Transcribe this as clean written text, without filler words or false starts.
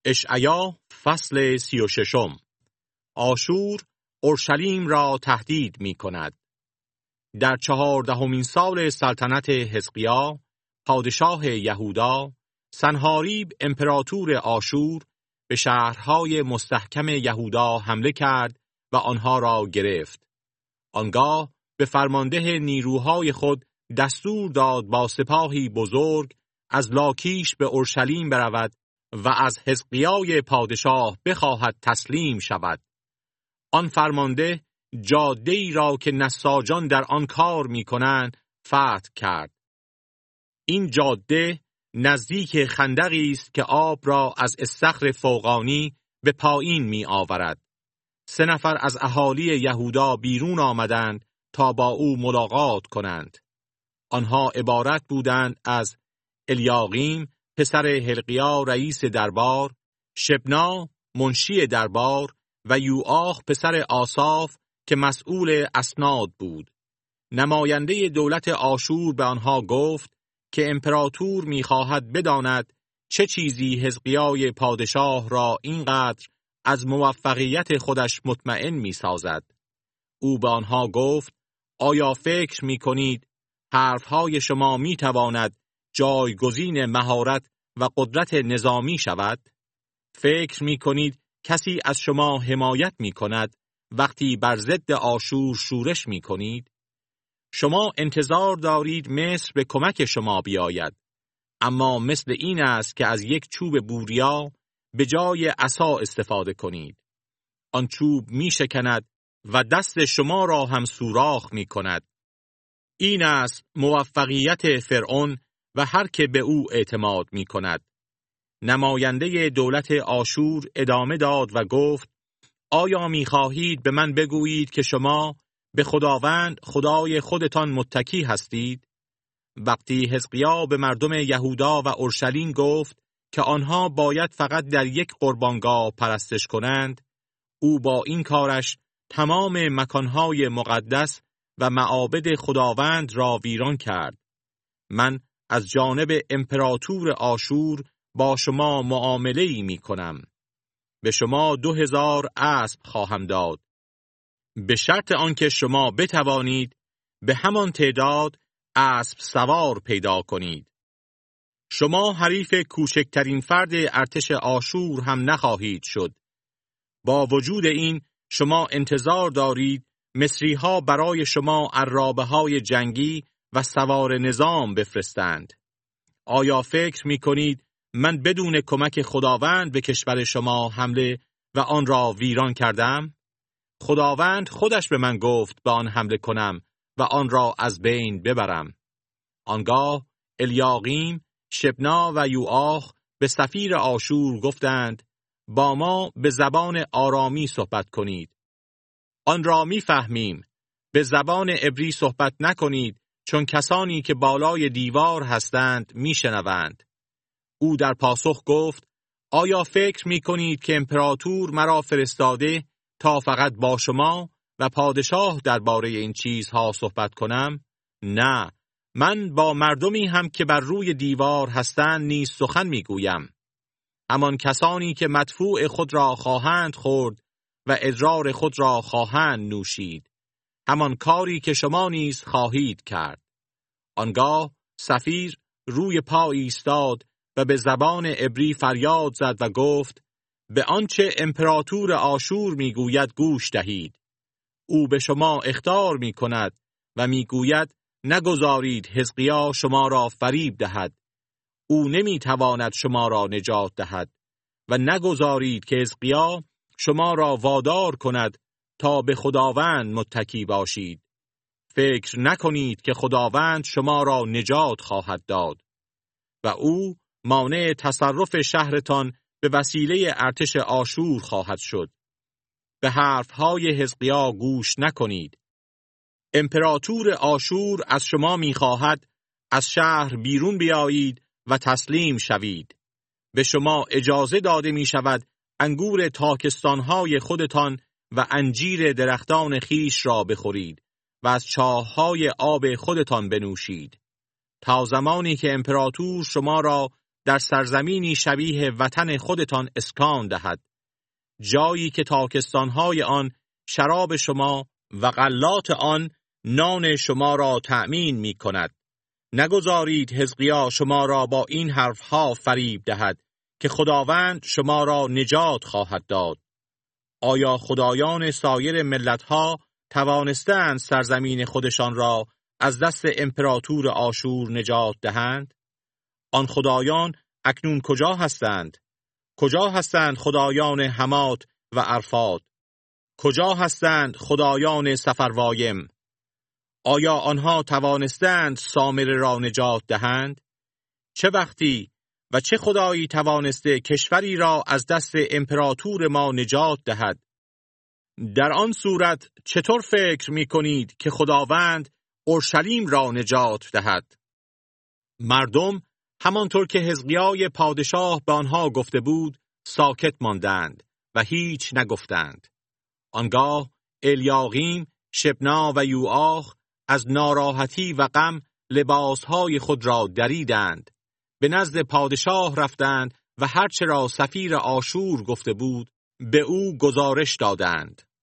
اشعیا فصل 36. آشور اورشلیم را تهدید می کند. در 14مین سال سلطنت حزقیا، پادشاه یهودا، سنحاریب امپراتور آشور به شهرهای مستحکم یهودا حمله کرد و آنها را گرفت. آنگاه به فرمانده نیروهای خود دستور داد با سپاهی بزرگ از لاکیش به اورشلیم برود و از حزقیای پادشاه بخواهد تسلیم شود. آن فرمانده جاده‌ای را که نساجان در آن کار می‌کنند فتح کرد. این جاده نزدیک خندقی است که آب را از استخر فوقانی به پایین می‌آورد. 3 نفر از اهالی یهودا بیرون آمدند تا با او ملاقات کنند. آنها عبارت بودند از الیاقیم پسر حلقیا رئیس دربار، شبنا منشی دربار و یوآخ پسر آساف که مسئول اسناد بود. نماینده دولت آشور به آنها گفت که امپراتور می‌خواهد بداند چه چیزی حزقیای پادشاه را اینقدر از موفقیت خودش مطمئن می‌سازد. او به آنها گفت: آیا فکر می‌کنید حرف‌های شما می‌تواند جایگزین مهارت و قدرت نظامی شود؟ فکر می‌کنید کسی از شما حمایت می‌کند وقتی بر ضد آشور شورش می‌کنید؟ شما انتظار دارید مصر به کمک شما بیاید، اما مثل این است که از یک چوب بوریا به جای عصا استفاده کنید. آن چوب می‌شکند و دست شما را هم سوراخ می‌کند. این است موفقیت فرعون و هر که به او اعتماد می‌کند. نماینده دولت آشور ادامه داد و گفت: آیا می‌خواهید به من بگویید که شما به خداوند خدای خودتان متکی هستید؟ وقتی حزقیا به مردم یهودا و اورشلیم گفت که آنها باید فقط در یک قربانگاه پرستش کنند، او با این کارش تمام مکانهای مقدس و معابد خداوند را ویران کرد. من از جانب امپراتور آشور با شما معامله‌ای می‌کنم. به شما 2000 اسب خواهم داد، به شرط آنکه شما بتوانید به همان تعداد اسب سوار پیدا کنید. شما حریف کوچکترین فرد ارتش آشور هم نخواهید شد. با وجود این شما انتظار دارید مصری‌ها برای شما عرابه‌های جنگی و سوار نظام بفرستند. آیا فکر می‌کنید من بدون کمک خداوند به کشور شما حمله و آن را ویران کردم؟ خداوند خودش به من گفت به آن حمله کنم و آن را از بین ببرم. آنگاه الیاقیم، شبنا و یوآخ به سفیر آشور گفتند: با ما به زبان آرامی صحبت کنید. آن را می‌فهمیم. به زبان عبری صحبت نکنید، چون کسانی که بالای دیوار هستند میشنوند. او در پاسخ گفت: آیا فکر می‌کنید که امپراتور مرا فرستاده تا فقط با شما و پادشاه درباره این چیزها صحبت کنم؟ نه، من با مردمی هم که بر روی دیوار هستند نیز سخن میگویم. همان کسانی که مدفوع خود را خواهند خورد و ادرار خود را خواهند نوشید، همان کاری که شما نیز خواهید کرد. آنگاه سفیر روی پا ایستاد و به زبان عبری فریاد زد و گفت: به آنچه امپراتور آشور میگوید گوش دهید. او به شما اخطار میکند و میگوید نگذارید حزقیا شما را فریب دهد. او نمیتواند شما را نجات دهد و نگذارید که حزقیا شما را وادار کند تا به خداوند متکی باشید. فکر نکنید که خداوند شما را نجات خواهد داد و او مانع تصرف شهرتان به وسیله ارتش آشور خواهد شد. به حرفهای حزقیا گوش نکنید. امپراتور آشور از شما می‌خواهد از شهر بیرون بیایید و تسلیم شوید. به شما اجازه داده می‌شود انگور تاکستان‌های خودتان و انجیر درختان خیش را بخورید و از چاه‌های آب خودتان بنوشید، تا زمانی که امپراتور شما را در سرزمینی شبیه وطن خودتان اسکان دهد، جایی که تاکستانهای آن شراب شما و غلات آن نان شما را تأمین می کند. نگذارید حزقیا شما را با این حرفها فریب دهد که خداوند شما را نجات خواهد داد. آیا خدایان سایر ملتها توانستند سرزمین خودشان را از دست امپراتور آشور نجات دهند؟ آن خدایان اکنون کجا هستند؟ کجا هستند خدایان حمات و عرفات؟ کجا هستند خدایان سفروایم؟ آیا آنها توانستند سامره را نجات دهند؟ چه وقتی و چه خدایی توانسته کشوری را از دست امپراتور ما نجات دهد؟ در آن صورت چطور فکر می کنید که خداوند اورشلیم را نجات دهد؟ مردم همانطور که حزقیای پادشاه به آنها گفته بود ساکت ماندند و هیچ نگفتند. آنگاه الیاقیم، شبنا و یوآخ از ناراحتی و غم لباسهای خود را دریدند، به نزد پادشاه رفتند و هرچه را سفیر آشور گفته بود به او گزارش دادند.